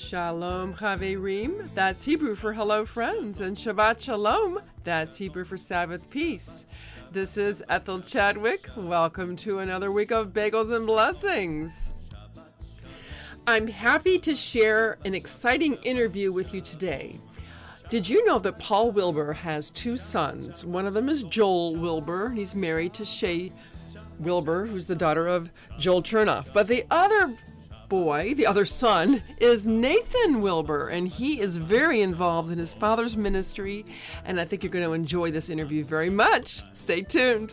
Shalom Chaverim, that's Hebrew for hello friends, and Shabbat Shalom, that's Hebrew for Sabbath peace. This is Ethel Chadwick. Welcome to another week of Bagels and Blessings. I'm happy to share an exciting interview with you today. Did you know that Paul Wilbur has two sons? One of them is Joel Wilbur. He's married to Shay Wilbur, who's the daughter of Joel Chernoff. But the other son, is Nathan Wilbur, and he is very involved in his father's ministry, and I think you're going to enjoy this interview very much. Stay tuned.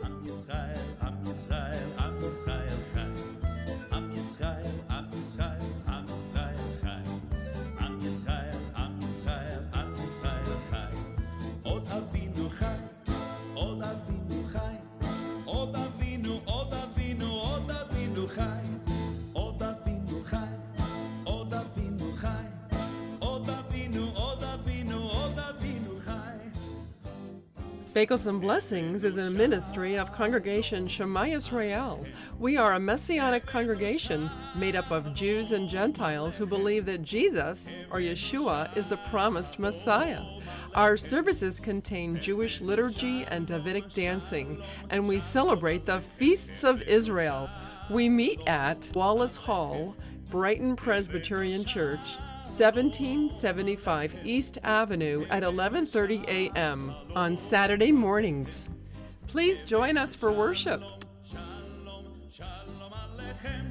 Bagels and Blessings is a ministry of Congregation Shema Yisrael. We are a messianic congregation made up of Jews and Gentiles who believe that Jesus, or Yeshua, is the promised Messiah. Our services contain Jewish liturgy and Davidic dancing, and we celebrate the feasts of Israel. We meet at Wallace Hall, Brighton Presbyterian Church, 1775 East Avenue at 11:30 a.m. on Saturday mornings. Please join us for worship. Shalom, shalom aleichem.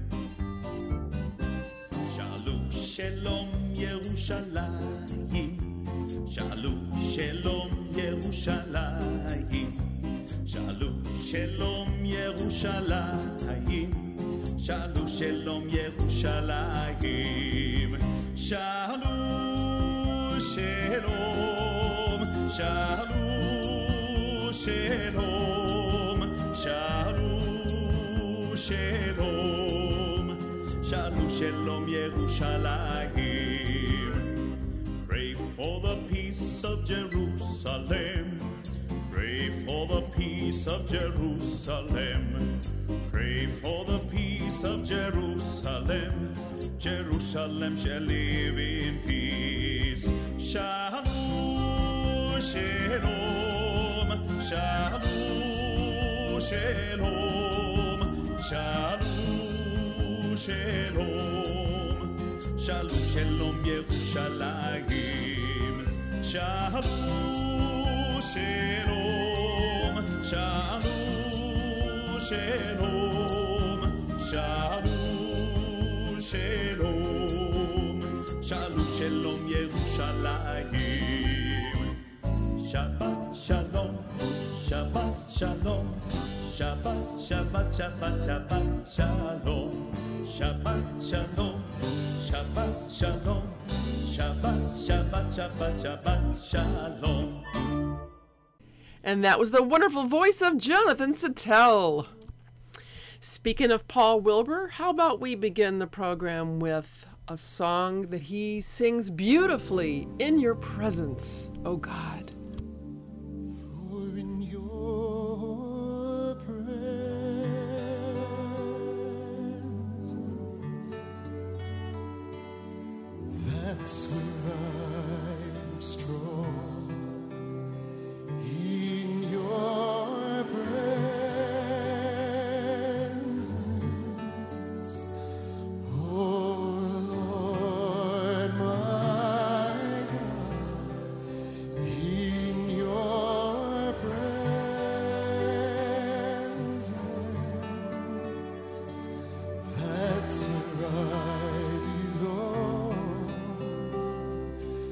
Shalom, shalom Yerushalayim. Shalom, shalom Yerushalayim. Shalom, shalom Yerushalayim. Shalom, shalom Yerushalayim. Shalom, shalom, shalom, shalom, shalom, shalom, shalom, shalom Yerushalayim. Pray for the peace of Jerusalem. Pray for the peace of Jerusalem. Pray for the peace of Jerusalem. Jerusalem shall live in peace. Shalom, shalom, shalom, shalom, shalom, shalom, shalom, shalom, Yerushalayim. Shalom, shalom, shalom, shalom, shalom. Shalom, shalom, shalom, Yerushalayim. Shabbat, shalom, Shabbat, shalom, Shabbat, Shabbat, Shabbat, Shabbat, shalom, Shabbat, shalom, Shabbat, shalom, Shabbat, Shabbat, Shabbat, Shabbat, shalom. And that was the wonderful voice of Jonathan Sattel. Speaking of Paul Wilbur, how about we begin the program with a song that he sings beautifully, In Your Presence, O God. For in your presence, that's where I'm strong. In your presence, oh Lord my God, in your presence, that's where I belong.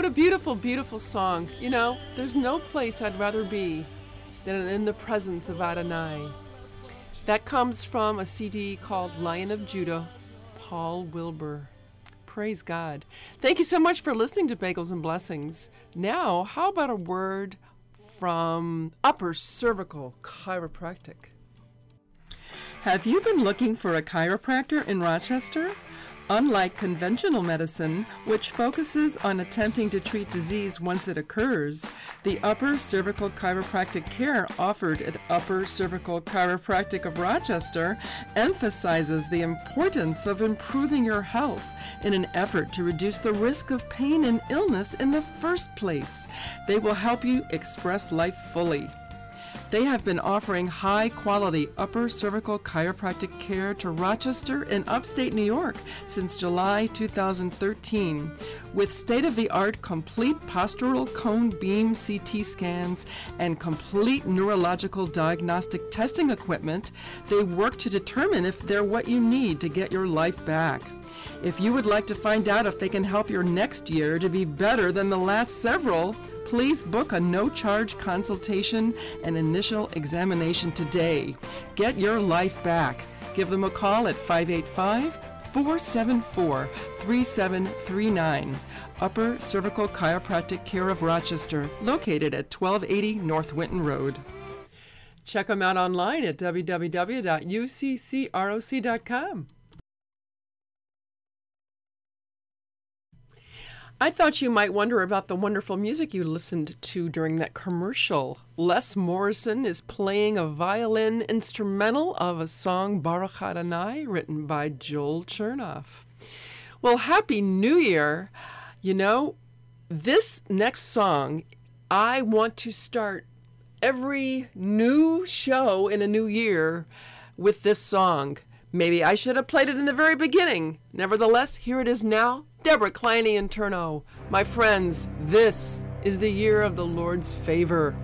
What a beautiful, beautiful song. You know, there's no place I'd rather be than in the presence of Adonai. That comes from a CD called Lion of Judah, Paul Wilbur. Praise God. Thank you so much for listening to Bagels and Blessings. Now, how about a word from Upper Cervical Chiropractic? Have you been looking for a chiropractor in Rochester? Unlike conventional medicine, which focuses on attempting to treat disease once it occurs, the Upper Cervical Chiropractic care offered at Upper Cervical Chiropractic of Rochester emphasizes the importance of improving your health in an effort to reduce the risk of pain and illness in the first place. They will help you express life fully. They have been offering high-quality upper cervical chiropractic care to Rochester and upstate New York since July 2013. With state-of-the-art complete postural cone beam CT scans and complete neurological diagnostic testing equipment, they work to determine if they're what you need to get your life back. If you would like to find out if they can help your next year to be better than the last several, please book a no-charge consultation and initial examination today. Get your life back. Give them a call at 585-474-3739. Upper Cervical Chiropractic Care of Rochester, located at 1280 North Winton Road. Check them out online at www.uccroc.com. I thought you might wonder about the wonderful music you listened to during that commercial. Les Morrison is playing a violin instrumental of a song, Baruch Adonai, written by Joel Chernoff. Well, Happy New Year. You know, this next song, I want to start every new show in a new year with this song. Maybe I should have played it in the very beginning. Nevertheless, here it is now. Deborah Kleine and Turno. My friends, this is the year of the Lord's favor.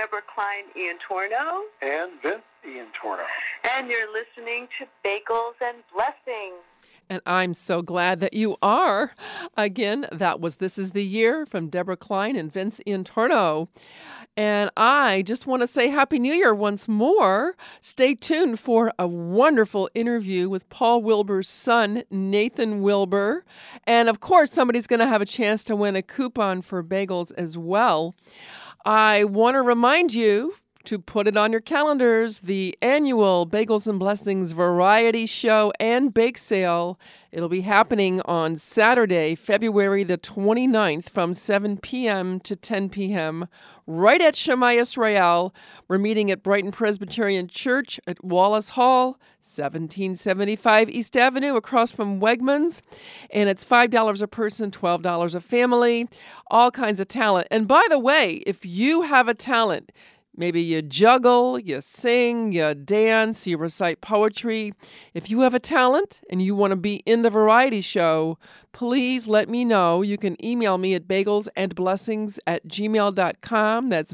Deborah Klein, Ian Torno. And Vince Ian Torno. And you're listening to Bagels and Blessings. And I'm so glad that you are. Again, This Is the Year from Deborah Klein and Vince Ian Torno. And I just want to say Happy New Year once more. Stay tuned for a wonderful interview with Paul Wilbur's son, Nathan Wilbur. And of course, somebody's going to have a chance to win a coupon for bagels as well. I want to remind you to put it on your calendars, the annual Bagels and Blessings Variety Show and Bake Sale. It'll be happening on Saturday, February the 29th from 7 p.m. to 10 p.m. right at Shema Yisrael. We're meeting at Brighton Presbyterian Church at Wallace Hall, 1775 East Avenue, across from Wegmans. And it's $5 a person, $12 a family, all kinds of talent. And by the way, if you have a talent, maybe you juggle, you sing, you dance, you recite poetry. If you have a talent and you want to be in the variety show, please let me know. You can email me at bagelsandblessings@gmail.com. That's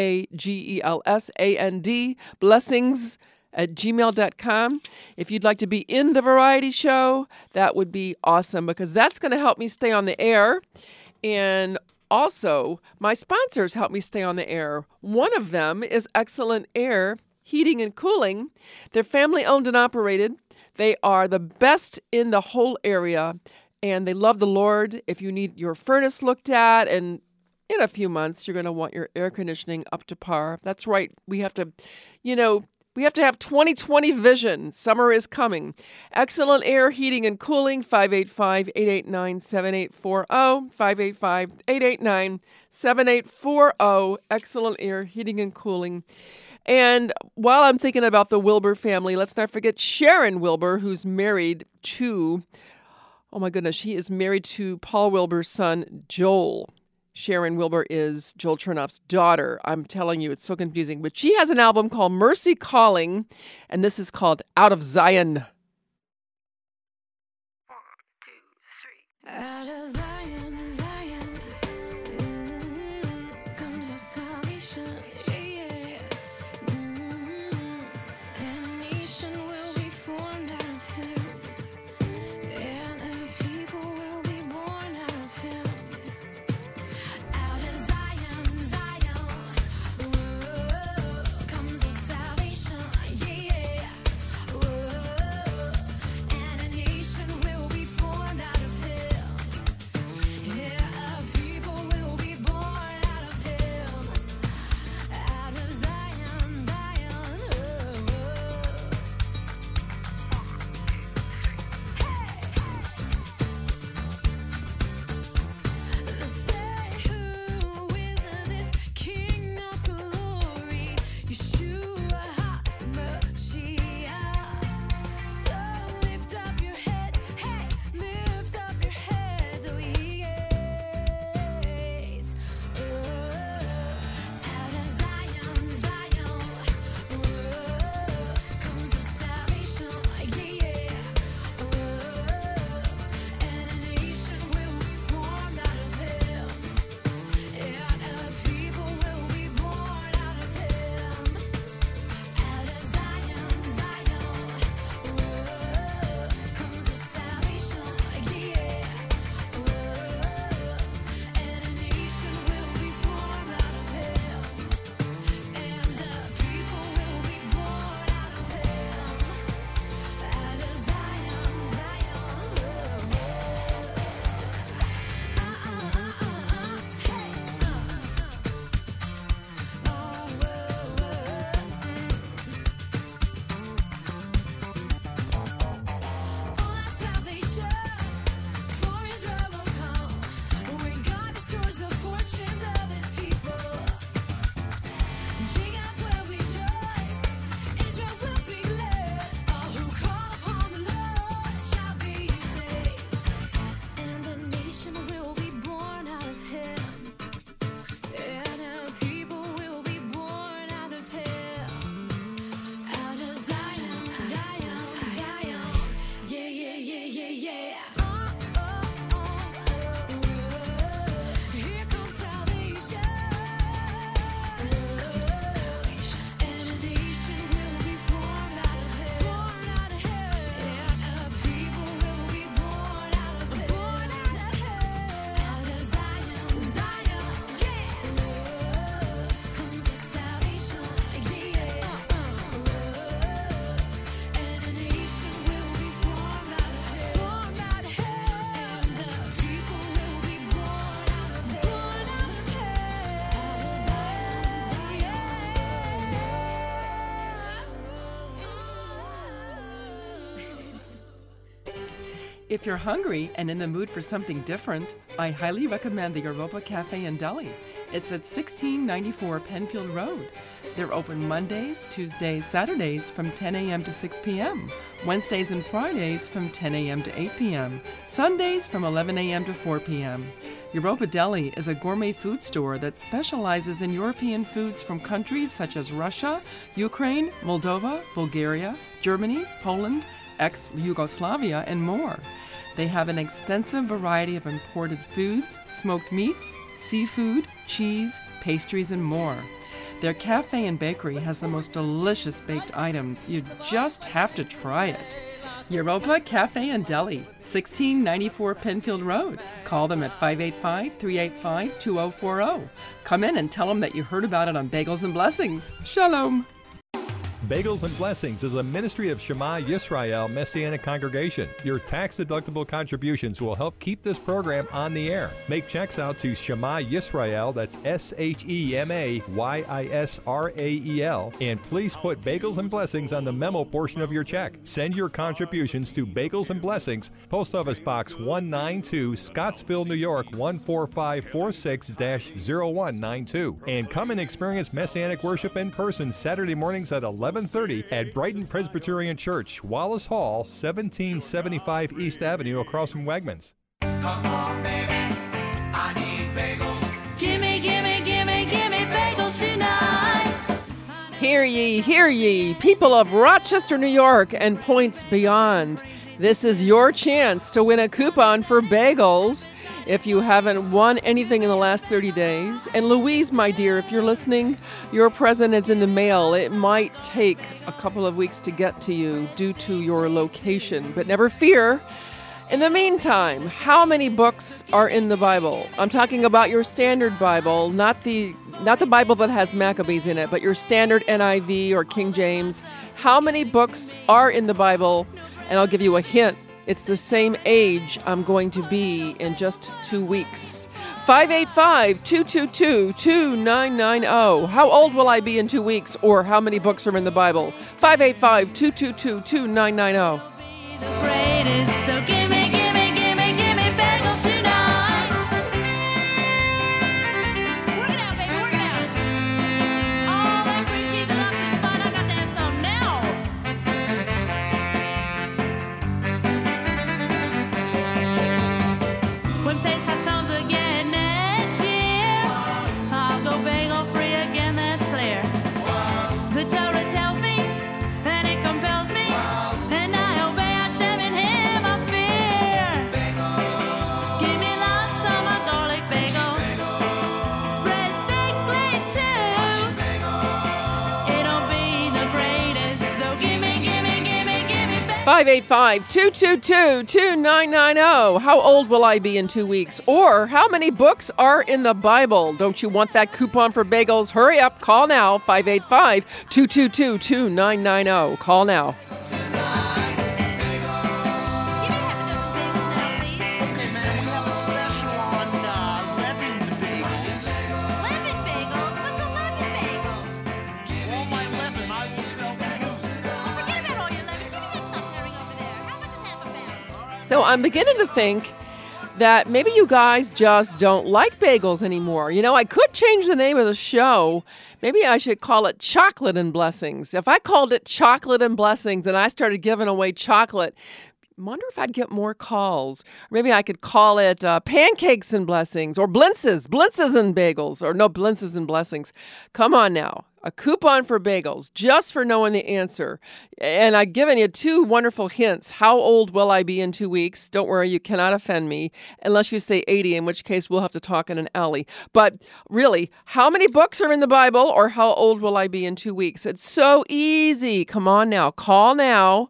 BAGELSAND, blessings@gmail.com. If you'd like to be in the variety show, that would be awesome because that's going to help me stay on the air. And also, my sponsors help me stay on the air. One of them is Excellent Air Heating and Cooling. They're family-owned and operated. They are the best in the whole area, and they love the Lord. If you need your furnace looked at, and in a few months, you're going to want your air conditioning up to par. That's right. We have to have 20/20 vision. Summer is coming. Excellent Air Heating and Cooling, 585-889-7840, 585-889-7840, Excellent Air Heating and Cooling. And while I'm thinking about the Wilbur family, let's not forget Sharon Wilbur, who's married to, oh my goodness, she is married to Paul Wilbur's son, Joel. Sharon Wilbur is Joel Chernoff's daughter. I'm telling you, it's so confusing. But she has an album called Mercy Calling, and this is called Out of Zion. 1, 2, 3. Out of Zion, Zion, comes our salvation, yeah. And a nation will be formed out of him, and a people will be born out of him. Comes with salvation, yeah. Whoa. If you're hungry and in the mood for something different, I highly recommend the Europa Cafe and Deli. It's at 1694 Penfield Road. They're open Mondays, Tuesdays, Saturdays from 10 a.m. to 6 p.m., Wednesdays and Fridays from 10 a.m. to 8 p.m., Sundays from 11 a.m. to 4 p.m. Europa Deli is a gourmet food store that specializes in European foods from countries such as Russia, Ukraine, Moldova, Bulgaria, Germany, Poland, ex-Yugoslavia, and more. They have an extensive variety of imported foods, smoked meats, seafood, cheese, pastries, and more. Their cafe and bakery has the most delicious baked items. You just have to try it. Europa Cafe and Deli, 1694 Penfield Road. Call them at 585-385-2040. Come in and tell them that you heard about it on Bagels and Blessings. Shalom. Bagels and Blessings is a ministry of Shema Yisrael Messianic Congregation. Your tax-deductible contributions will help keep this program on the air. Make checks out to Shema Yisrael, that's SHEMAYISRAEL, and please put Bagels and Blessings on the memo portion of your check. Send your contributions to Bagels and Blessings, Post Office Box 192, Scottsville, New York 14546-0192. And come and experience Messianic worship in person Saturday mornings at 11:30 at Brighton Presbyterian Church, Wallace Hall, 1775 East Avenue, across from Wegmans. Come on, baby, I need bagels. Gimme bagels tonight. Hear ye, people of Rochester, New York, and points beyond. This is your chance to win a coupon for bagels if you haven't won anything in the last 30 days. And Louise, my dear, if you're listening, your present is in the mail. It might take a couple of weeks to get to you due to your location, but never fear. In the meantime, how many books are in the Bible? I'm talking about your standard Bible, not the Bible that has Maccabees in it, but your standard NIV or King James. How many books are in the Bible? And I'll give you a hint. It's the same age I'm going to be in just 2 weeks. 585-222-2990. How old will I be in 2 weeks? Or how many books are in the Bible? 585-222-2990. The greatest, so gimme bagels tonight. Work it out, baby, work it out. All that cream cheese and lots of fun. I got to have some now. When Pesach comes again next year, I'll go bagel free again, that's clear. The Torah tells me, and it compels me, and I obey Hashem in Him I fear. Give me lots of my garlic bagel, spread thickly too. It'll be the greatest, so gimme bagel. 585-222-2990. How old will I be in 2 weeks? Or how many books are in the Bible? Don't you want that coupon for bagels? Hurry up. Call now. 585-222-2990. Call now. Give me half a dozen bagels now, please. Okay, man, we have a special on leavened bagels. Lemon bagels? What's a lemon bagel? All my leaven I will sell to you. Forget about all your lemon. Give me that chopped herring over there. How much is half a pound? So I'm beginning to think that maybe you guys just don't like bagels anymore. You know, I could change the name of the show. Maybe I should call it Chocolate and Blessings. If I called it Chocolate and Blessings and I started giving away chocolate, wonder if I'd get more calls. Or maybe I could call it Pancakes and Blessings or Blintzes and Bagels, or no, Blintzes and Blessings. Come on now. A coupon for bagels just for knowing the answer. And I've given you 2 wonderful hints. How old will I be in 2 weeks? Don't worry, you cannot offend me unless you say 80, in which case we'll have to talk in an alley. But really, how many books are in the Bible, or how old will I be in 2 weeks? It's so easy. Come on now. Call now.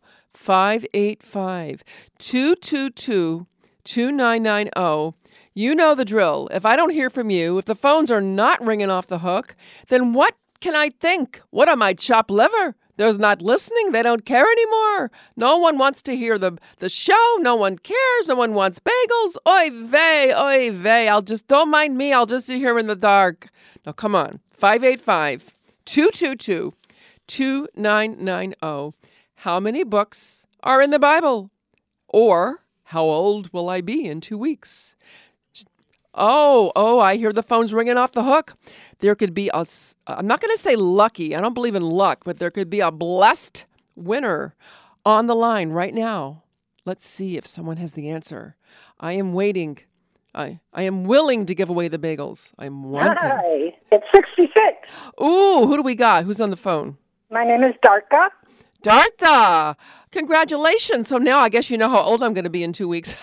585-222-2990. You know the drill. If I don't hear from you, if the phones are not ringing off the hook, then what can I think? What am I, chopped liver? They're not listening. They don't care anymore. No one wants to hear the show. No one cares. No one wants bagels. Oy vey, oy vey. Don't mind me. I'll just sit here in the dark. Now, come on. 585-222-2990. How many books are in the Bible? Or How old will I be in 2 weeks? Oh, I hear the phone's ringing off the hook. There could be I'm not going to say lucky. I don't believe in luck, but there could be a blessed winner on the line right now. Let's see if someone has the answer. I am waiting. I am willing to give away the bagels. I'm wanting. Hi, it's 66. Ooh, who do we got? Who's on the phone? My name is Darka. Dartha, congratulations. So now I guess you know how old I'm going to be in 2 weeks.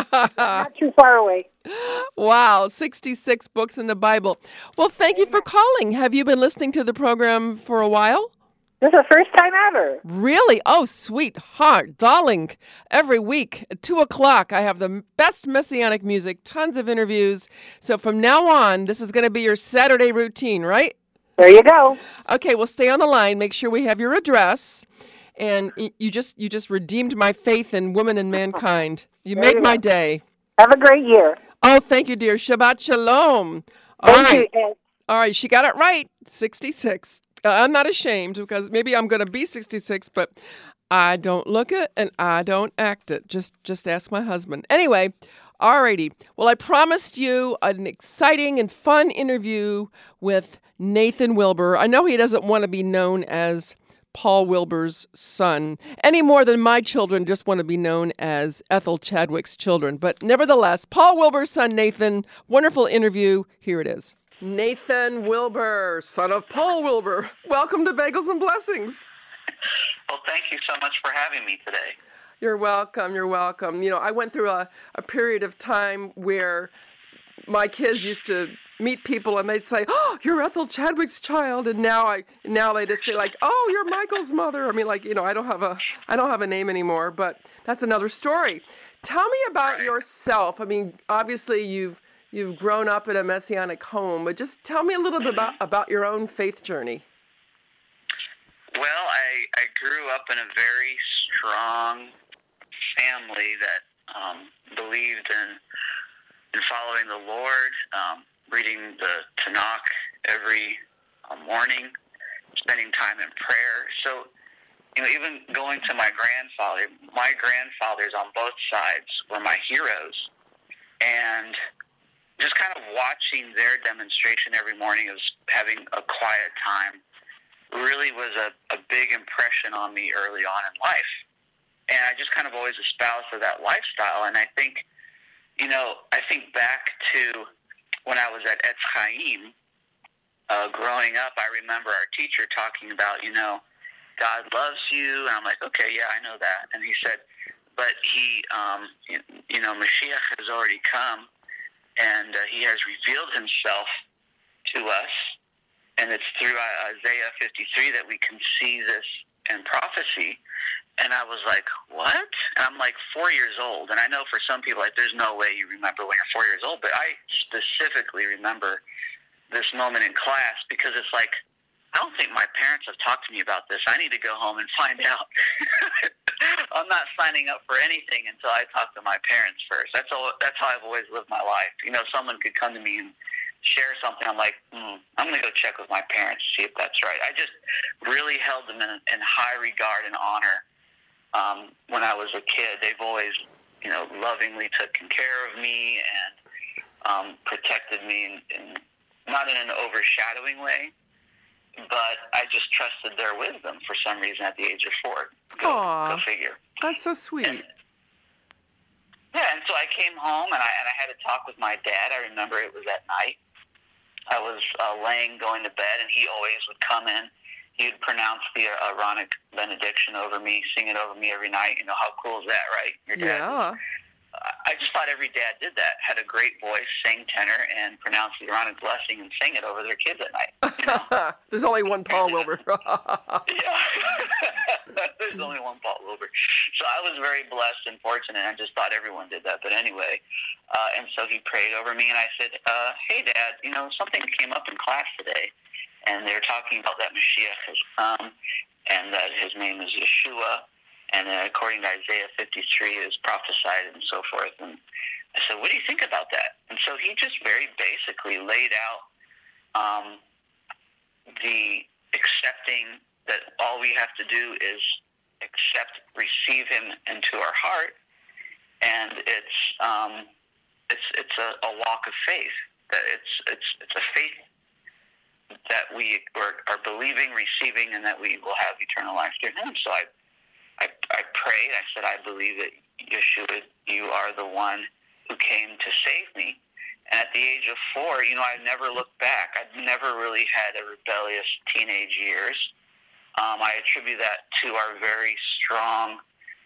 Not too far away. Wow, 66 books in the Bible. Well, thank you for calling. Have you been listening to the program for a while? This is the first time ever. Really? Oh, sweetheart, darling. Every week at 2 o'clock, I have the best Messianic music, tons of interviews. So from now on, this is going to be your Saturday routine, right? There you go. Okay, well, stay on the line. Make sure we have your address. And you just redeemed my faith in woman and mankind. You made my day. Have a great year. Oh, thank you, dear. Shabbat shalom. Thank you, Ed. All right, she got it right. 66. I'm not ashamed because maybe I'm going to be 66, but I don't look it and I don't act it. Just ask my husband. Anyway, alrighty. Well, I promised you an exciting and fun interview with Nathan Wilber. I know he doesn't want to be known as Paul Wilbur's son any more than my children just want to be known as Ethel Chadwick's children. But nevertheless, Paul Wilbur's son, Nathan, wonderful interview. Here it is. Nathan Wilber, son of Paul Wilber. Welcome to Bagels and Blessings. Well, thank you so much for having me today. You're welcome. You're welcome. You know, I went through a period of time where my kids used to meet people and they'd say, "Oh, you're Ethel Chadwick's child," and now they just say like, "Oh, you're Michael's mother." I mean, like, you know, I don't have a name anymore, but that's another story. Tell me about yourself. I mean, obviously you've grown up in a Messianic home, but just tell me a little bit about your own faith journey. Well, I grew up in a very strong family that believed in following the Lord, reading the Tanakh every morning, spending time in prayer. So, you know, even going to my grandfathers on both sides were my heroes. And just kind of watching their demonstration every morning of having a quiet time really was a big impression on me early on in life. And I just kind of always espoused to that lifestyle. And I think, you know, I think back to when I was at Etz Chaim, growing up, I remember our teacher talking about, you know, God loves you. And I'm like, okay, yeah, I know that. And he said, but he, you know, Mashiach has already come, and he has revealed himself to us. And it's through Isaiah 53 that we can see this in prophecy. And I was like, what? And I'm like 4 years old. And I know for some people, like, there's no way you remember when you're 4 years old. But I specifically remember this moment in class because it's like, I don't think my parents have talked to me about this. I need to go home and find out. I'm not signing up for anything until I talk to my parents first. That's how I've always lived my life. You know, someone could come to me and share something. I'm like, I'm going to go check with my parents to see if that's right. I just really held them in high regard and honor. When I was a kid, they've always, you know, lovingly taken care of me and protected me, in not in an overshadowing way, but I just trusted their wisdom for some reason at the age of 4. Go figure. That's so sweet. And so I came home and I had a talk with my dad. I remember it was at night. I was going to bed, and he always would come in. He would pronounce the Aaronic benediction over me, sing it over me every night. You know, how cool is that, right? Your dad. Yeah. I just thought every dad did that, had a great voice, sang tenor, and pronounced the Aaronic blessing and sang it over their kids at night. You know? There's only one Paul Wilber. Yeah. There's only one Paul Wilber. So I was very blessed and fortunate. I just thought everyone did that. But anyway, and so he prayed over me, and I said, hey, Dad, you know, something came up in class today, and they're talking about that Mashiach has come, and that his name is Yeshua, and according to Isaiah 53 is prophesied and so forth. And I said, what do you think about that? And so he just very basically laid out the accepting that all we have to do is receive him into our heart, and it's a walk of faith. That it's a faith that we are believing, receiving, and that we will have eternal life through Him. So I prayed. I said, I believe that Yeshua, you are the one who came to save me. And at the age of 4, I never looked back. I'd never really had a rebellious teenage years. I attribute that to our very strong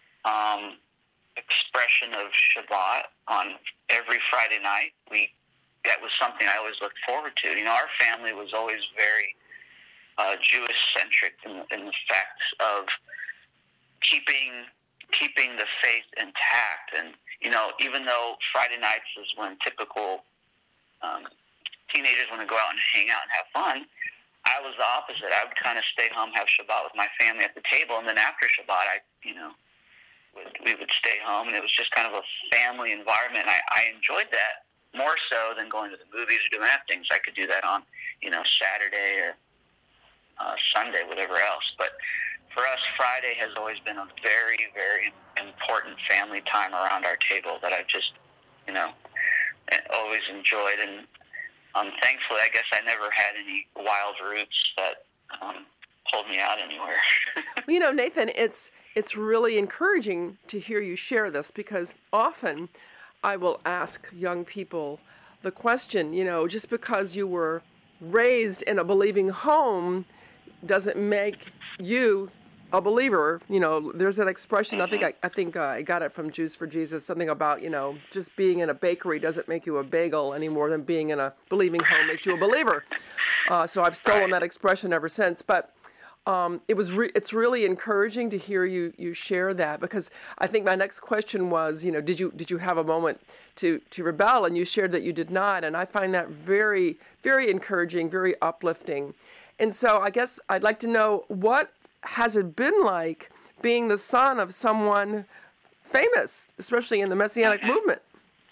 expression of Shabbat on every Friday night. That was something I always looked forward to. Our family was always very Jewish-centric in the fact of keeping the faith intact. And, even though Friday nights is when typical teenagers want to go out and hang out and have fun, I was the opposite. I would kind of stay home, have Shabbat with my family at the table, and then after Shabbat, we would stay home, and it was just kind of a family environment. I enjoyed that more so than going to the movies or doing that things. I could do that on, Saturday or Sunday, whatever else. But for us, Friday has always been a very, very important family time around our table that I've just, always enjoyed. And thankfully, I guess I never had any wild roots that pulled me out anywhere. Well, Nathan, it's really encouraging to hear you share this, because often I will ask young people the question, just because you were raised in a believing home doesn't make you a believer. There's that expression, I think I got it from Jews for Jesus, something about, just being in a bakery doesn't make you a bagel any more than being in a believing home makes you a believer. So I've stolen that expression ever since. But it's really encouraging to hear you share that, because I think my next question was, did you have a moment to rebel? And you shared that you did not, and I find that very, very encouraging, very uplifting. And so I guess I'd like to know, what has it been like being the son of someone famous, especially in the Messianic movement?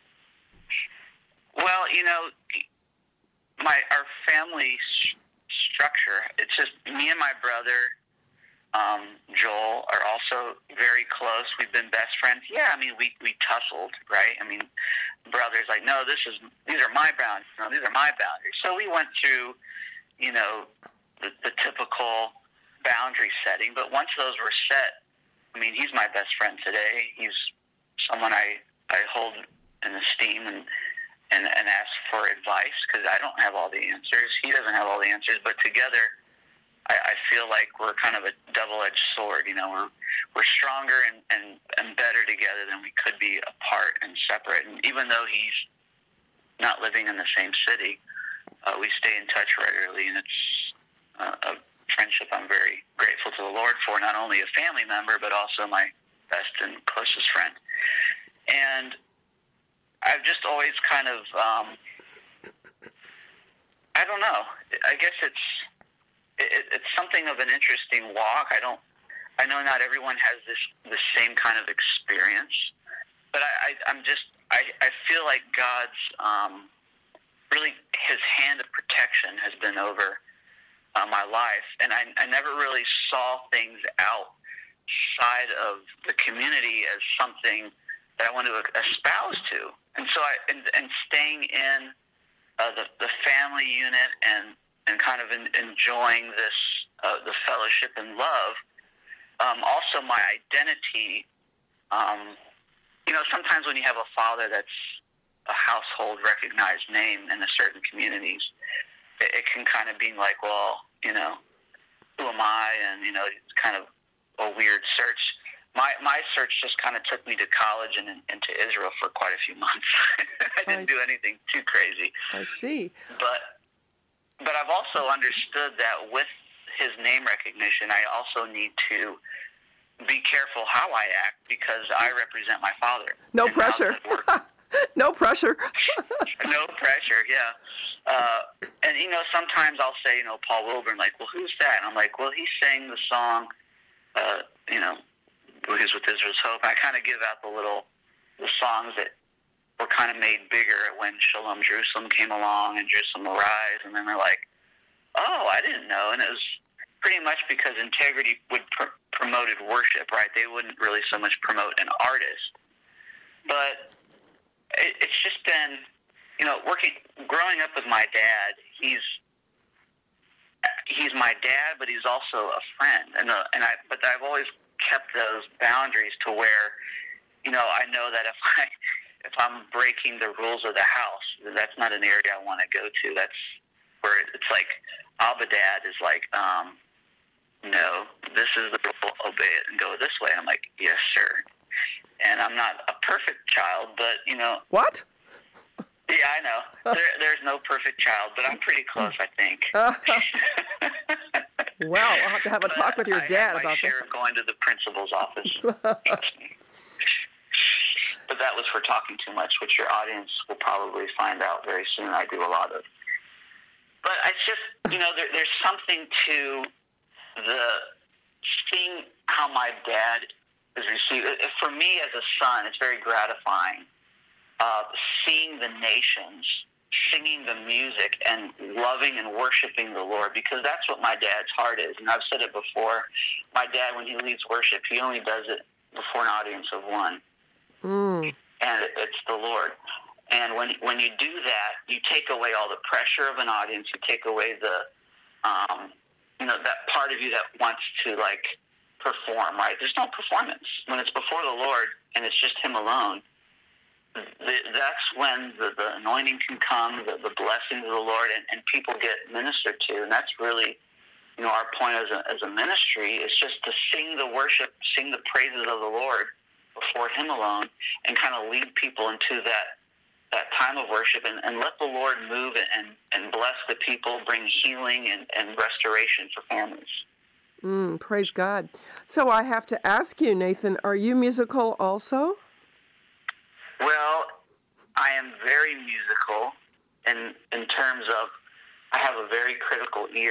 Well, our family structure, it's just me and my brother, Joel, are also very close. We've been best friends. Yeah, we tussled, right? Brothers like, no, these are my boundaries. No, these are my boundaries. So we went through, the typical boundary setting. But once those were set, he's my best friend today. He's someone I hold in esteem and ask for advice, because I don't have all the answers. He doesn't have all the answers. But together, I feel like we're kind of a double-edged sword. We're stronger and better together than we could be apart and separate. And even though he's not living in the same city, we stay in touch regularly, and it's a friendship I'm very grateful to the Lord for, not only a family member, but also my best and closest friend. And I've just always kind of, I don't know, I guess it's something of an interesting walk. I know not everyone has the same kind of experience, but I feel like God's, really his hand of protection has been over my life, and I never really saw things outside of the community as something that I want to espouse to. And so and staying in the family unit and kind of enjoying this the fellowship and love. Also, my identity. Sometimes when you have a father that's a household recognized name in certain communities, it can kind of be like, well, who am I? And, it's kind of a weird search. My search just kind of took me to college and into Israel for quite a few months. I didn't do anything too crazy. I see. But I've also understood that with his name recognition, I also need to be careful how I act, because I represent my father. No pressure. No pressure. No pressure, yeah. And, sometimes I'll say, Paul Wilburn, like, well, who's that? And I'm like, well, he sang the song, He's with Israel's Hope. I kind of give out the songs that were kind of made bigger when Shalom Jerusalem came along and Jerusalem Arise. And then they're like, oh, I didn't know. And it was pretty much because Integrity would promoted worship, right? They wouldn't really so much promote an artist. But it's just been, growing up with my dad. He's my dad, but he's also a friend, but I've always kept those boundaries to where, I know that if I'm breaking the rules of the house, that's not an area I want to go to. That's where it's like Abba Dad is like, no, this is the rule, obey it and go this way. I'm like, yes, sir. And I'm not a perfect child, but What? Yeah, I know. There's no perfect child, but I'm pretty close, I think. Well, I'll have to have a talk with your dad about that. I share of going to the principal's office. Trust me. But that was for talking too much, which your audience will probably find out very soon. I do a lot of. But it's just, there's something to seeing how my dad is received. For me as a son, it's very gratifying. Seeing the nations singing the music and loving and worshiping the Lord, because that's what my dad's heart is. And I've said it before, my dad, when he leads worship, he only does it before an audience of one. And it's the Lord. And when you do that, you take away all the pressure of an audience. You take away that part of you that wants to, perform, right? There's no performance. When it's before the Lord and it's just him alone, that's when the anointing can come, the blessings of the Lord, and people get ministered to. And that's really, our point as a ministry is just to sing the worship, sing the praises of the Lord before him alone, and kind of lead people into that time of worship and let the Lord move and bless the people, bring healing and restoration for families. Praise God. So I have to ask you, Nathan, are you musical also? Well, I am very musical in terms of I have a very critical ear.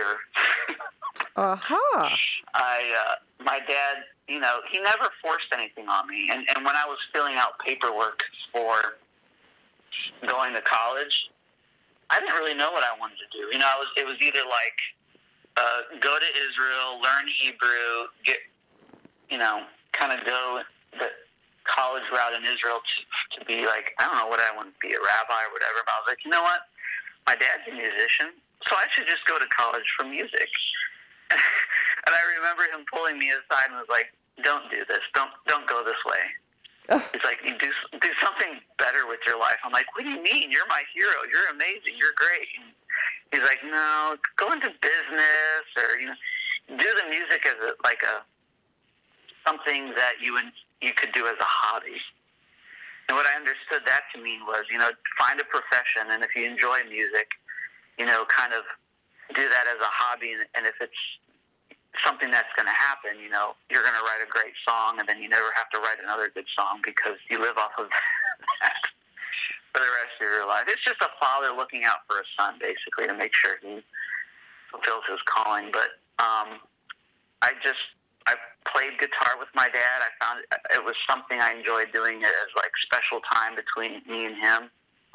Aha. My dad, he never forced anything on me. And when I was filling out paperwork for going to college, I didn't really know what I wanted to do. It was either go to Israel, learn Hebrew, get, kind of go the college route in Israel to be I don't know what I want to be, a rabbi or whatever. But I was like, you know what? My dad's a musician, so I should just go to college for music. And I remember him pulling me aside and was like, don't do this. Don't go this way. He's like, you do something better with your life. I'm like, what do you mean? You're my hero. You're amazing. You're great. And he's like, no, go into business or, do the music as something that you could do as a hobby. And what I understood that to mean was, find a profession, and if you enjoy music, kind of do that as a hobby, and if it's something that's going to happen, you're going to write a great song, and then you never have to write another good song because you live off of that for the rest of your life. It's just a father looking out for a son, basically, to make sure he fulfills his calling. But I played guitar with my dad. I found it was something I enjoyed doing it as special time between me and him.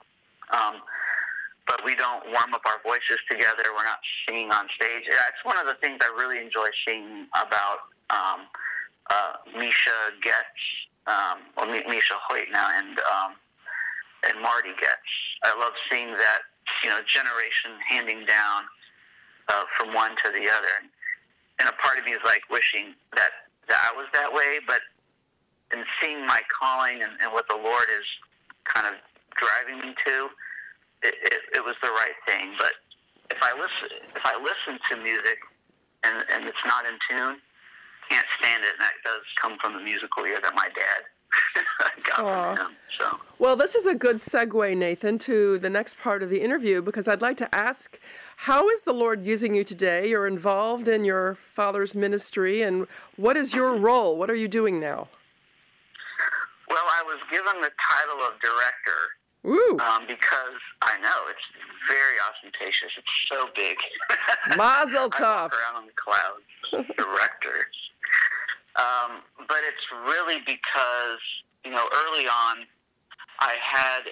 But we don't warm up our voices together. We're not singing on stage. That's one of the things I really enjoy seeing about Misha Getz, Misha Hoyt now, and Marty Getz. I love seeing that, generation handing down from one to the other. And a part of me is wishing that I was that way, but in seeing my calling and what the Lord is kind of driving me to, it was the right thing. But if I listen to music and it's not in tune, can't stand it. And that does come from the musical ear that my dad got from him. So. Well, this is a good segue, Nathan, to the next part of the interview, because I'd like to ask, how is the Lord using you today? You're involved in your father's ministry, and what is your role? What are you doing now? Well, I was given the title of director. Ooh. Because I know it's very ostentatious. It's so big. Mazel tov. I walk around on the clouds. Director. But it's really because, early on, I had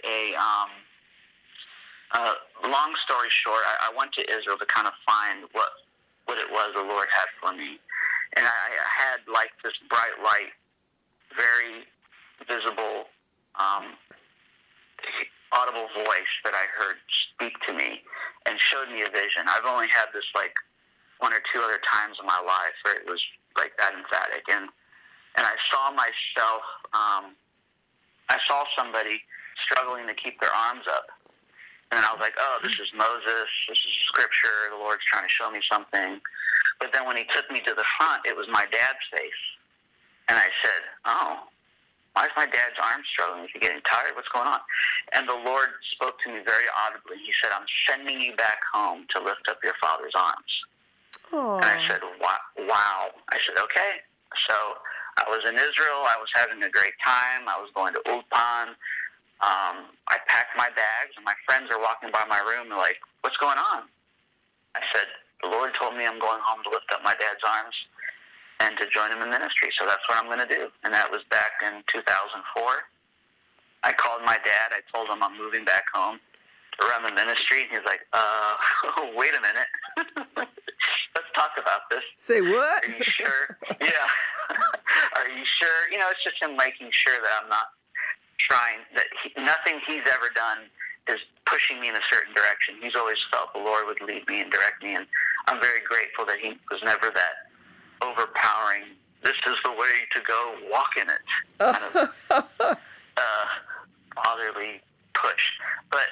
long story short, I went to Israel to kind of find what it was the Lord had for me. And I had this bright light, very visible audible voice that I heard speak to me and showed me a vision. I've only had this like one or two other times in my life where it was like that emphatic, and I saw myself. I saw somebody struggling to keep their arms up, and I was like, "Oh, this is Moses. This is Scripture. The Lord's trying to show me something." But then when He took me to the front, it was my dad's face, and I said, "Oh, why is my dad's arm struggling? Is he getting tired? What's going on?" And the Lord spoke to me very audibly. He said, "I'm sending you back home to lift up your father's arms." Aww. And I said, wow. I said, okay. So I was in Israel. I was having a great time. I was going to Ulpan. I packed my bags, and my friends are walking by my room and like, "What's going on?" I said, "The Lord told me I'm going home to lift up my dad's arms and to join him in ministry, so that's what I'm going to do." And that was back in 2004. I called my dad. I told him I'm moving back home to run the ministry. He's like, wait a minute. Let's talk about this. Say what? Are you sure? Yeah. Are you sure? You know, it's just him making sure that I'm not trying, that nothing he's ever done is pushing me in a certain direction. He's always felt the Lord would lead me and direct me, and I'm very grateful that he was never that overpowering, "This is the way to go, walk in it," kind of fatherly push. But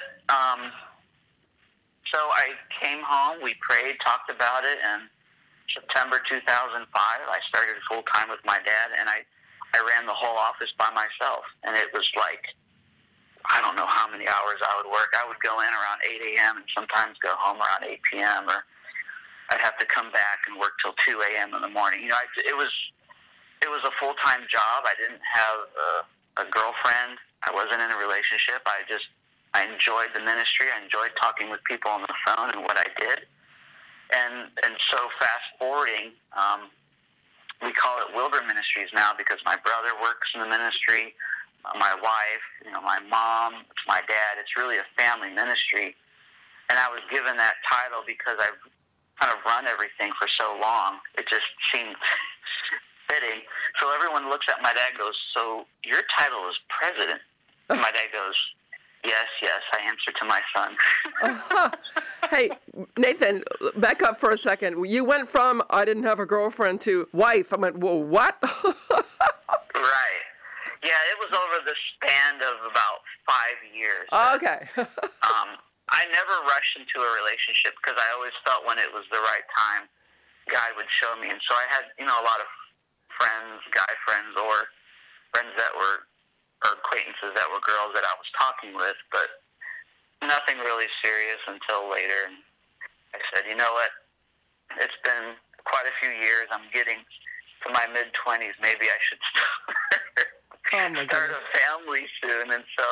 so I came home, we prayed, talked about it, and September 2005, I started full-time with my dad, and I ran the whole office by myself, and it was like, I don't know how many hours I would work. I would go in around 8 a.m. and sometimes go home around 8 p.m., or I'd have to come back and work till 2 a.m. in the morning. You know, it was a full-time job. I didn't have a girlfriend. I wasn't in a relationship. I enjoyed the ministry. I enjoyed talking with people on the phone and what I did. And so fast forwarding, we call it Wilbur Ministries now because my brother works in the ministry, my wife, you know, my mom, my dad. It's really a family ministry. And I was given that title because I've kind of run everything for so long. It just seemed fitting. So everyone looks at my dad and goes, "So your title is president?" And my dad goes, Yes, I answer to my son. Hey, Nathan, back up for a second. You went from "I didn't have a girlfriend" to "wife." I went, "Whoa, what?" Right. Yeah, it was over the span of about 5 years. Okay. I never rushed into a relationship because I always felt when it was the right time, God would show me. And so I had, you know, a lot of friends, guy friends, or friends that were, or acquaintances that were girls that I was talking with, but nothing really serious until later. And I said, you know what? It's been quite a few years. I'm getting to my mid-20s. Maybe I should start a family soon. And so,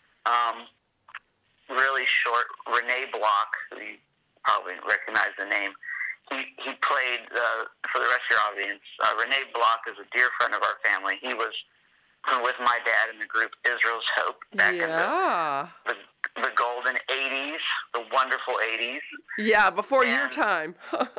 really short, Renee Block, who you probably recognize the name, he played, for the rest of your audience, Renee Block is a dear friend of our family. He was with my dad in the group Israel's Hope back in the golden 80s, the wonderful 80s. Yeah, before your time.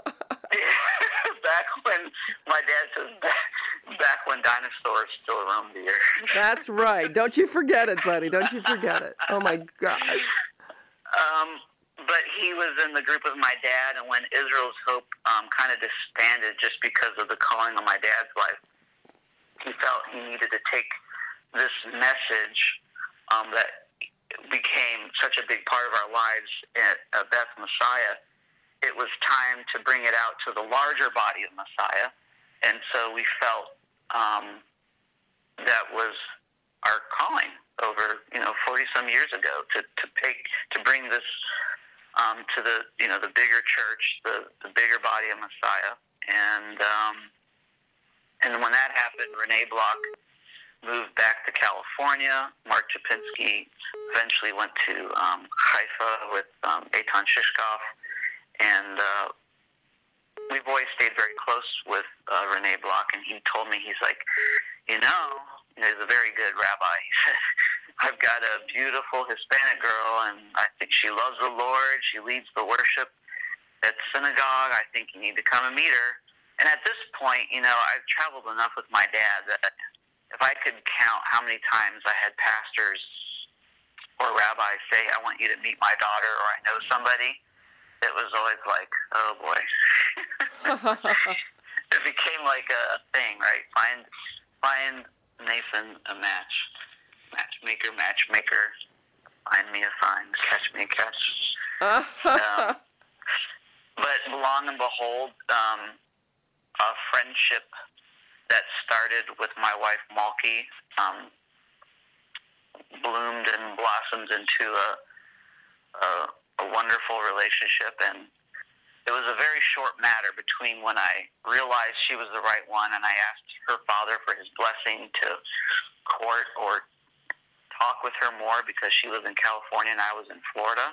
Back when, my dad says, back when dinosaurs still roamed the earth. That's right. Don't you forget it, buddy. Don't you forget it. Oh, my gosh. But he was in the group with my dad, and when Israel's Hope kind of disbanded just because of the calling of my dad's life, he felt he needed to take this message that became such a big part of our lives at Beth Messiah. It was time to bring it out to the larger body of Messiah. And so we felt that was our calling over, 40-some years ago to bring this to the, the bigger church, the bigger body of Messiah. And when that happened, Renee Block moved back to California. Mark Chapinski eventually went to Haifa with Eitan Shishkov. And we've always stayed very close with Renee Block. And he told me, he's like, he's a very good rabbi. He said, I've got a beautiful Hispanic girl, and I think she loves the Lord. She leads the worship at synagogue. I think you need to come and meet her. And at this point, I've traveled enough with my dad that if I could count how many times I had pastors or rabbis say, I want you to meet my daughter, or I know somebody, it was always like, oh boy. It became like a thing, right? Find Nathan a matchmaker, find me a find, catch me a catch. But long and behold, a friendship that started with my wife Malky bloomed and blossomed into a wonderful relationship, and it was a very short matter between when I realized she was the right one and I asked her father for his blessing to court or talk with her more, because she lived in California and I was in Florida.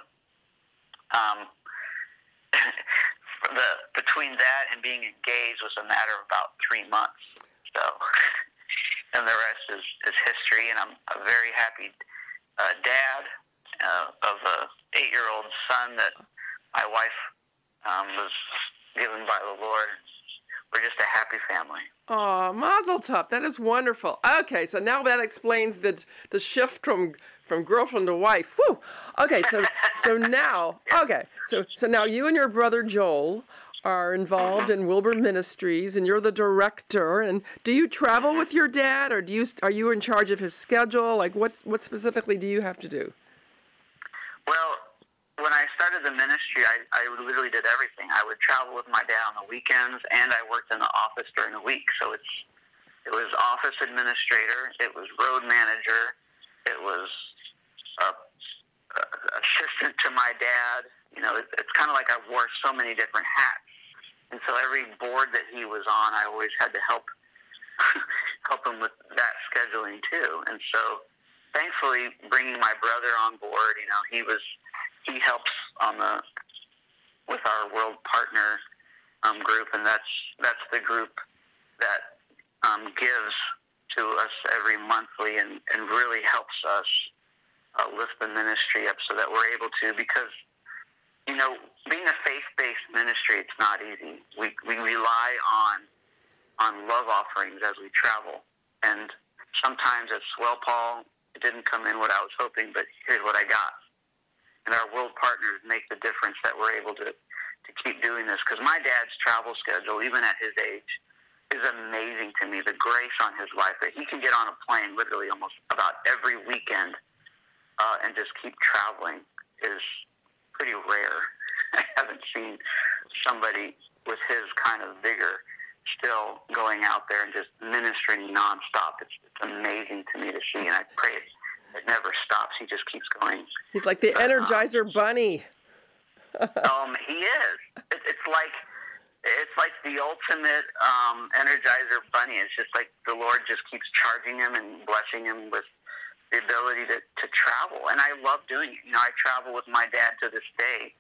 Between that and being engaged was a matter of about 3 months. So, and the rest is history. And I'm a very happy dad of a 8-year-old son that my wife was given by the Lord. We're just a happy family. Oh, Mazel Tov. That is wonderful. Okay, so now that explains the shift from girlfriend to wife. Whew. Okay, so now, okay, so now you and your brother Joel are involved in Wilbur Ministries, and you're the director. And do you travel with your dad, or are you in charge of his schedule? Like, what specifically do you have to do? Well, when I started the ministry, I literally did everything. I would travel with my dad on the weekends, and I worked in the office during the week. So it was office administrator, it was road manager, it was assistant to my dad. You know, it's kind of like I wore so many different hats. And so every board that he was on, I always had to help him with that scheduling too. And so thankfully, bringing my brother on board, you know, he helps with our world partner group, and that's the group that gives to us every monthly and really helps us lift the ministry up so that we're able to, because, you know, being a faith-based ministry, it's not easy. We rely on love offerings as we travel, and sometimes it's, well, Paul, it didn't come in what I was hoping, but here's what I got. And our world partners make the difference that we're able to keep doing this. Because my dad's travel schedule, even at his age, is amazing to me. The grace on his life, that he can get on a plane literally almost about every weekend and just keep traveling, is pretty rare. I haven't seen somebody with his kind of vigor still going out there and just ministering nonstop. It's amazing to me to see, and I pray it never stops. He just keeps going. He's like the Energizer Bunny. He is. It's like the ultimate Energizer Bunny. It's just like the Lord just keeps charging him and blessing him with the ability to travel. And I love doing it. You know, I travel with my dad to this day.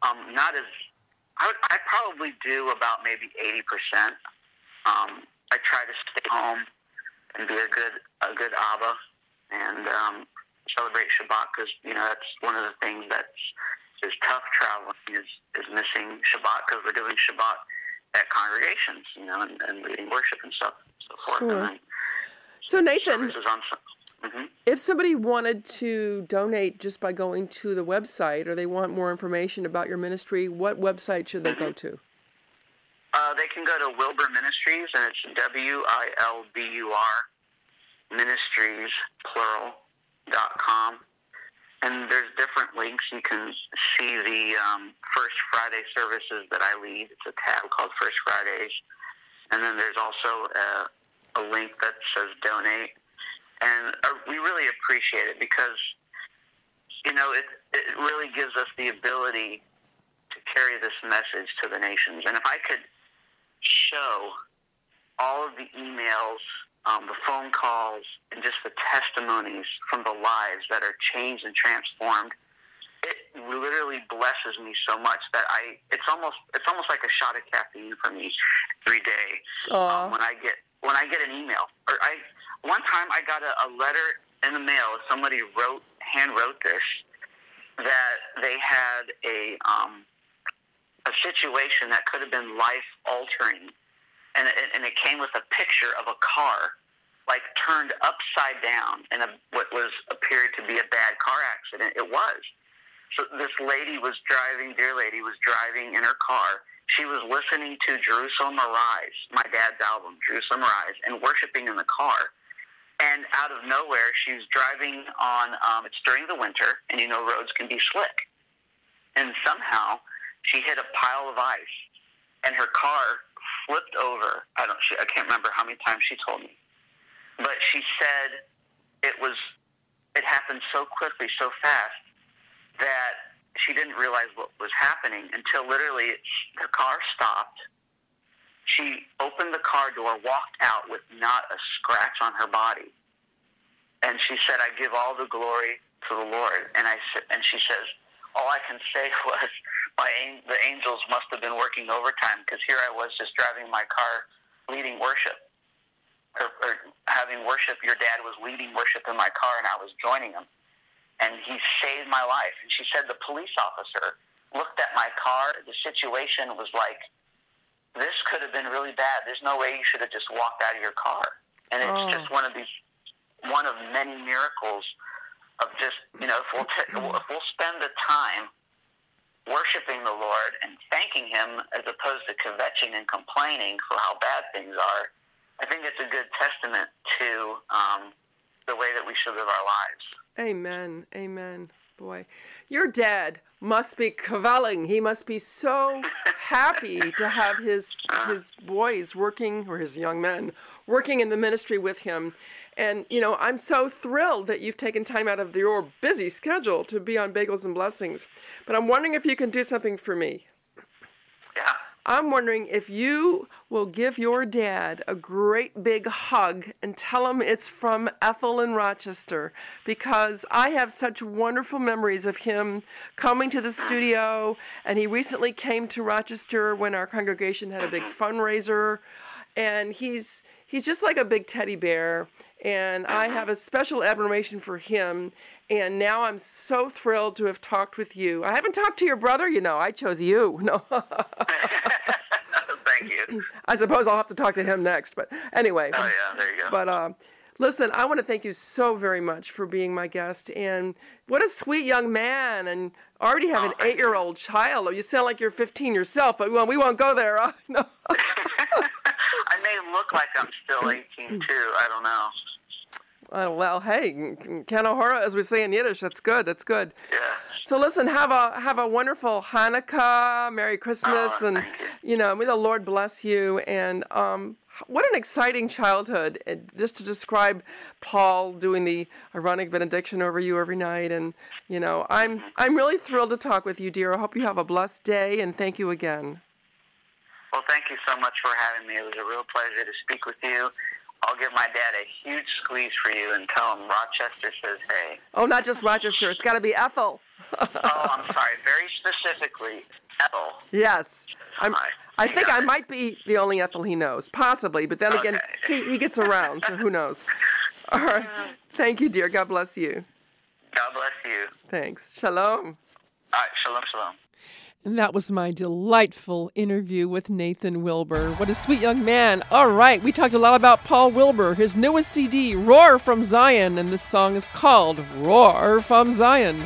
I probably do about maybe 80%. I try to stay home and be a good Abba and celebrate Shabbat, because, you know, that's one of the things that is tough traveling is missing Shabbat, because we're doing Shabbat at congregations, you know, and leading worship and stuff, so forth. Sure. And then so Nathan, mm-hmm. If somebody wanted to donate just by going to the website, or they want more information about your ministry, what website should they go to? They can go to Wilbur Ministries, and it's WILBUR Ministries, plural.com. And there's different links. You can see the First Friday services that I lead. It's a tab called First Fridays. And then there's also a link that says donate. And we really appreciate it, because, you know, it really gives us the ability to carry this message to the nations. And if I could show all of the emails, the phone calls, and just the testimonies from the lives that are changed and transformed, it literally blesses me so much that it's almost like a shot of caffeine for me every day. When I get an email, or one time I got a letter in the mail. Somebody hand wrote this, that they had a situation that could have been life altering, and it came with a picture of a car like turned upside down in what appeared to be a bad car accident. It was. So this lady was driving, dear lady, was driving in her car. She was listening to Jerusalem Arise, my dad's album, Jerusalem Arise, and worshiping in the car. And out of nowhere, she was driving on, it's during the winter, and you know roads can be slick. And somehow she hit a pile of ice, and her car flipped over. I can't remember how many times she told me. But she said it happened so quickly, so fast, that she didn't realize what was happening until literally her car stopped. She opened the car door, walked out with not a scratch on her body. And she said, I give all the glory to the Lord. And she says, all I can say was the angels must have been working overtime, because here I was just driving my car leading worship. Or having worship, your dad was leading worship in my car, and I was joining him. And he saved my life. And she said the police officer looked at my car. The situation was like, this could have been really bad. There's no way you should have just walked out of your car. And it's just one of many miracles of just, if we'll spend the time worshiping the Lord and thanking Him as opposed to kvetching and complaining for how bad things are, I think it's a good testament to the way that we should live our lives. Amen. Amen. Boy, your dad must be cavelling. He must be so happy to have his boys working, or his young men, working in the ministry with him. And, I'm so thrilled that you've taken time out of your busy schedule to be on Bagels and Blessings. But I'm wondering if you can do something for me. Yeah. I'm wondering if you will give your dad a great big hug and tell him it's from Ethel in Rochester, because I have such wonderful memories of him coming to the studio, and he recently came to Rochester when our congregation had a big fundraiser, and he's just like a big teddy bear, and I have a special admiration for him. And now I'm so thrilled to have talked with you. I haven't talked to your brother, I chose you. No. Thank you. I suppose I'll have to talk to him next, but anyway. Oh, yeah, there you go. But listen, I want to thank you so very much for being my guest. And what a sweet young man, and already have an 8-year-old child. Oh, you sound like you're 15 yourself, but we won't go there. No. I may look like I'm still 18, too. I don't know. Well, hey, Kanohara, as we say in Yiddish, that's good. That's good. Yeah. So listen, have a wonderful Hanukkah, Merry Christmas, and may the Lord bless you. And what an exciting childhood! Just to describe Paul doing the ironic benediction over you every night, and I'm really thrilled to talk with you, dear. I hope you have a blessed day, and thank you again. Well, thank you so much for having me. It was a real pleasure to speak with you. I'll give my dad a huge squeeze for you and tell him Rochester says hey. Oh, not just Rochester. It's got to be Ethel. Oh, I'm sorry. Very specifically, Ethel. Yes. I think I might be the only Ethel he knows, possibly. But then again, he gets around, so who knows. All right. Thank you, dear. God bless you. God bless you. Thanks. Shalom. All right. Shalom, shalom. And that was my delightful interview with Nathan Wilber. What a sweet young man. All right, we talked a lot about Paul Wilber, his newest CD, Roar from Zion, and this song is called Roar from Zion.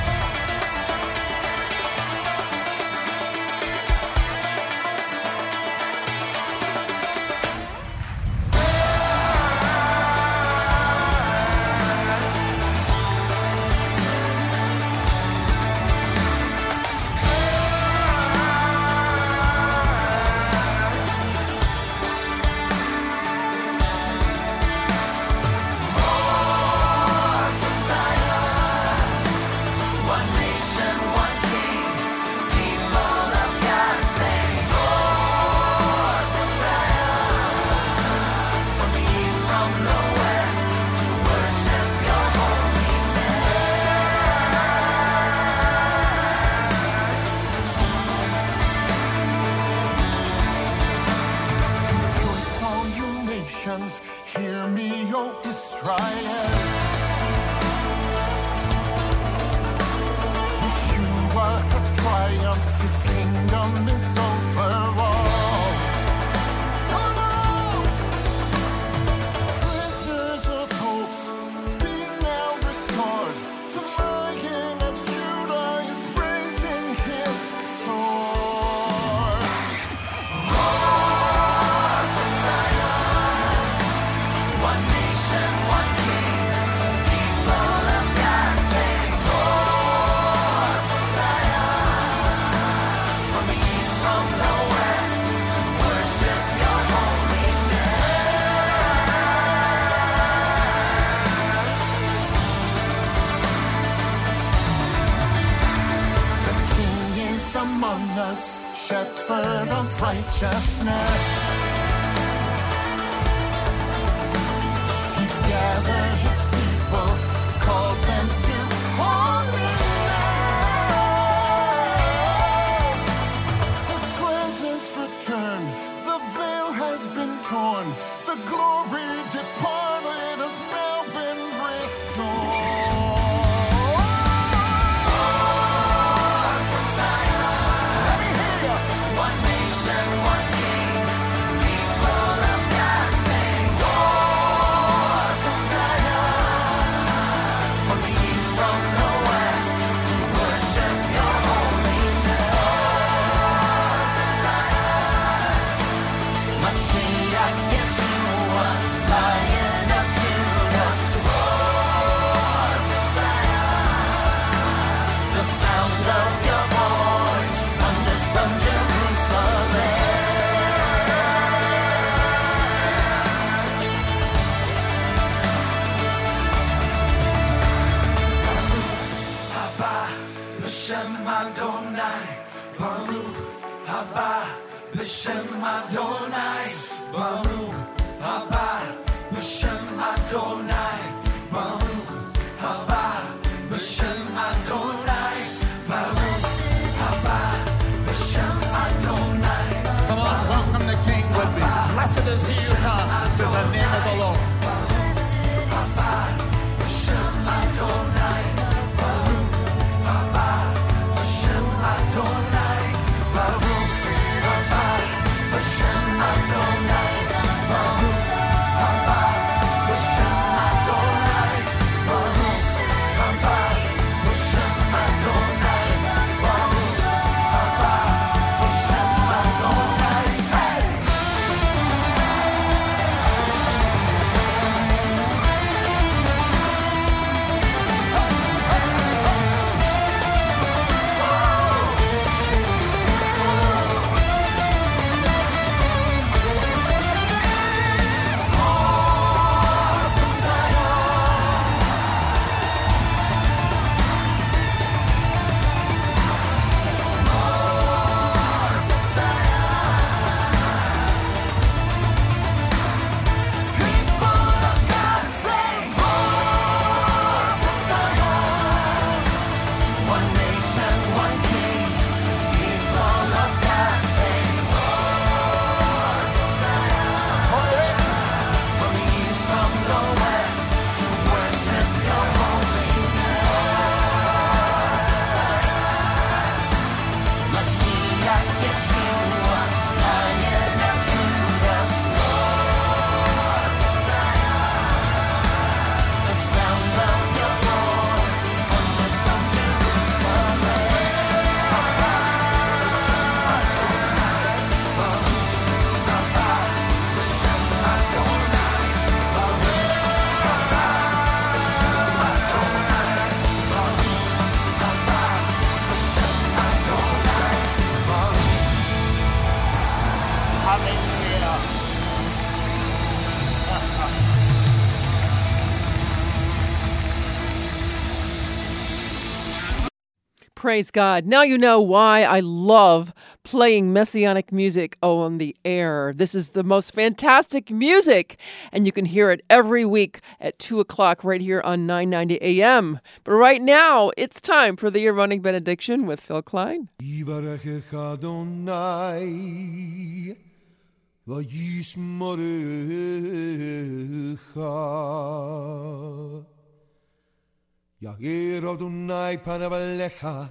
Hear me, O Israel. Yeshua has triumphed, his kingdom is over all. Christmas word of righteousness. He's gathered his people, called them to holiness. His presence returned, the veil has been torn, the glory departed has now been restored. B'Shem Adonai, Baruch haba, B'Shem Adonai, Baruch haba, B'Shem Adonai, Baruch haba, B'Shem Adonai. Come on, welcome the King with me. Blessed is he who comes in the name of the Lord. Blessed haba, B'Shem Adonai, Baruch haba, B'Shem Adonai, Baruch. Praise God. Now you know why I love playing Messianic music on the air. This is the most fantastic music, and you can hear it every week at 2 o'clock right here on 990 AM. But right now, it's time for the Ironic Benediction with Phil Klein. Yivarechech Adonai v'yismorecha Yagir Adonai panav alecha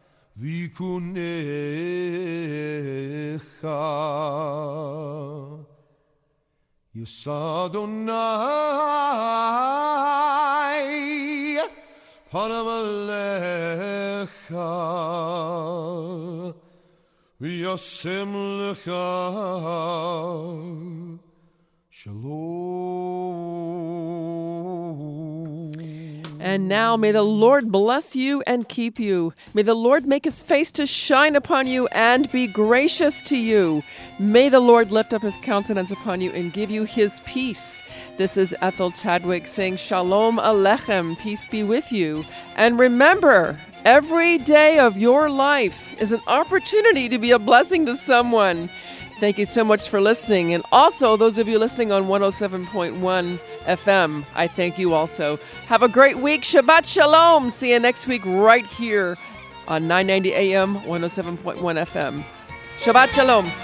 v'yikunecha Yis Adonai panav alecha v'yasem lecha shalom. And now may the Lord bless you and keep you. May the Lord make his face to shine upon you and be gracious to you. May the Lord lift up his countenance upon you and give you his peace. This is Ethel Chadwick saying Shalom Alechem, peace be with you. And remember, Every day of your life is an opportunity to be a blessing to someone. Thank you so much for listening. And also, those of you listening on 107.1 FM, I thank you also. Have a great week. Shabbat Shalom. See you next week right here on 990 AM, 107.1 FM. Shabbat Shalom.